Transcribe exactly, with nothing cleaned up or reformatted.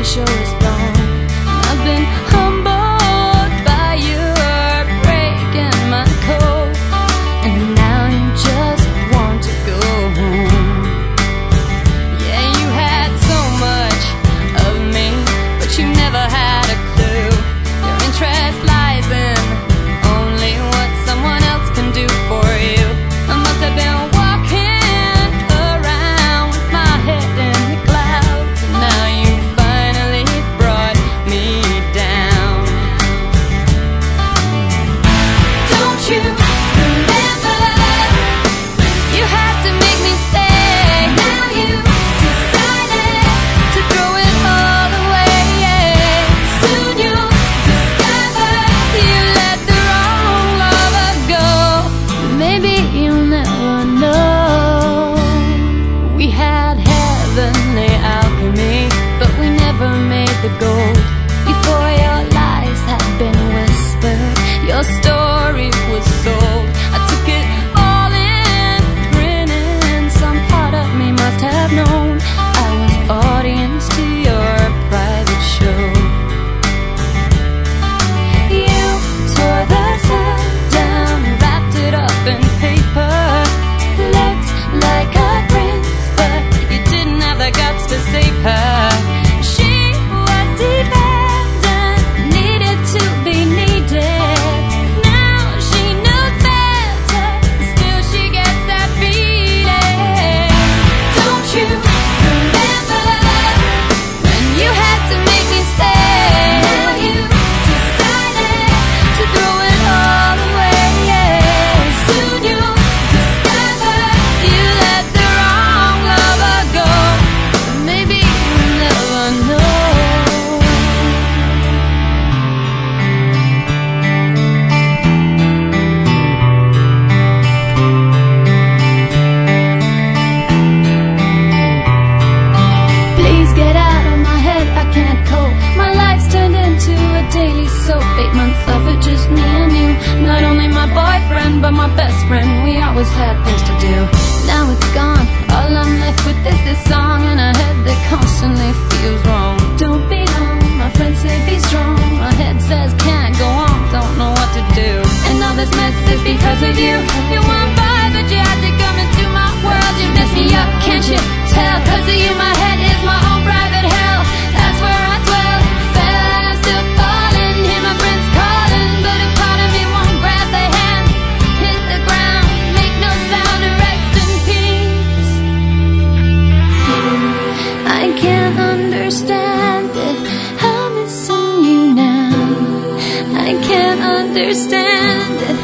show is long. I've been humbled by your breaking my code, and now you just want to go home. Yeah, you had so much of me, but you never had a clue. Your interest lies in only what someone else can do for you. I must have been walking around with my head in the clouds, and now you finally brought me down. Don't you remember when you had to make me stay? Now you decided to throw it all away. Soon you'll discover you let the wrong lover go. Maybe you'll never know. We had heavenly alchemy, but we never made the gold. Before your lies had been whispered, your story was sold. I took it all in, grinning. Some part of me must have known I was audience to your private show. You tore the set down, wrapped it up in paper. Looked like a prince, but you didn't have the guts to save her. She was dependent, needed to be needed. Now she knows better, still she gets that feeling. Don't you remember when you had to make me stay? Now you decided to throw it all away. Soon you'll discover you let the wrong lover go. Maybe you'll never know. Please get out of my head, I can't cope. My life's turned into a daily soap. Eight months of it, just me and you. Not only my boyfriend, but my best friend. We always had things to do. Now it's gone. All I'm left with is this song in a head that constantly feels wrong. Don't be long, my friends say be strong. My head says can't go on, don't know what to do. And all this mess is because of you. You weren't by, but you had to come into my world. You mess me up, can't you tell? Cause of you my head is my own private hell. That's where I dwell. Fell and I'm still falling. Hear my friends calling, but a part of me won't grab the hand. Hit the ground, make no sound, and rest in peace. I can't understand it, I'm missing you now. I can't understand it,